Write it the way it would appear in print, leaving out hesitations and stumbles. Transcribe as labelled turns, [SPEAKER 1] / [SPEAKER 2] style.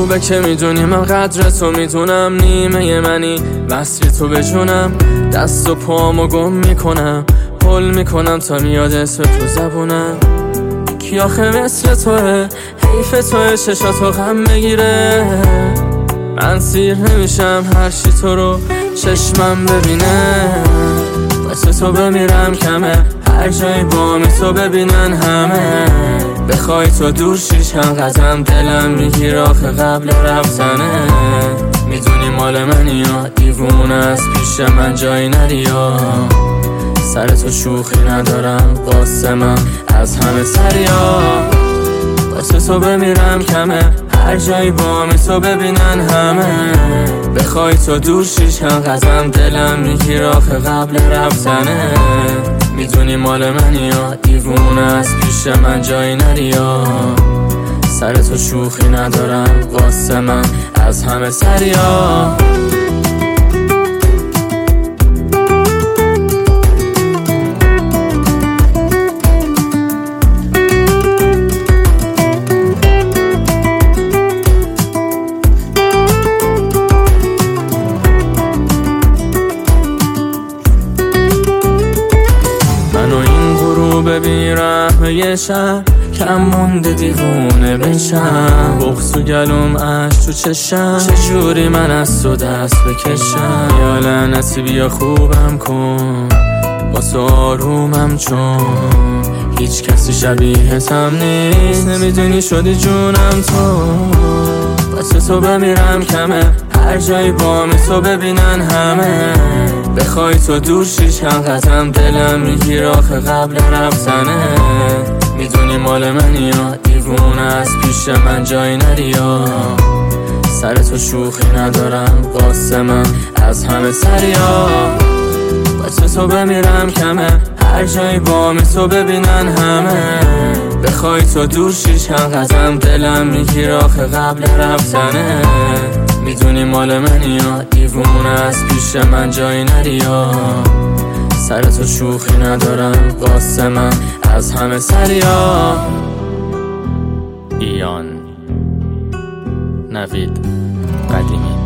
[SPEAKER 1] خوبه که میدونی من قدر تو میدونم، نیمه منی وصلی تو به جونم، دست و پامو گم میکنم، پل میکنم تا میاد اسم تو زبونم. کی آخه مثل توه، حیف توه چشاتو غم بگیره، من سیر نمیشم هر چی تو رو چشمم ببینه. واسه تو بمیرم کمه، هر جایی بامی تو ببینن همه، بخوای تو دور شی چند قدم دلم میگیر آخه قبل رفتنه. میدونی مال منی یا دیوونه از پیش من جایی نری یا سر تو شوخی ندارم واسه من از همه سریا. واسه تو بمیرم کمه، هر جایی بامی تو ببینن همه، بخوای تو دور شی چند قدم دلم میگیر آخه قبل رفتنه. میدونی مال منی یا دیوونه از پیش من جایی نری یا سر تو شوخی ندارم واسه من از همه سریا. ببینم یه شب کم مونده دیوونه بشم، بغض تو گلوم عشق تو چشم، چجوری من از تو دست بکشم. یا لعنتی بیا خوبم کن واسه آرومم، چون هیچ کسی شبیهتم نیست، نمیدونی شدی جونم تو. واسه تو بمیرم کمه، هر جایی بامی تو ببینن همه، بخوای تو دور شی چند قدم دلم میگیر آخه قبل رفتنه. میدونی مال منی یا دیوونه از پیش من جایی نری یا سر تو شوخی ندارم واسه من از همه سریا. واسه تو بمیرم کمه، هر جایی بامی تو ببینن همه، بخوای تو دور شی چند قدم دلم میگیر آخه قبل رفتنه. میدونی مال منی یا دیوونه از پیش من جایی نری یا سر تو شوخی ندارم واسه من از همه سریا. ایان نوید قدیمی.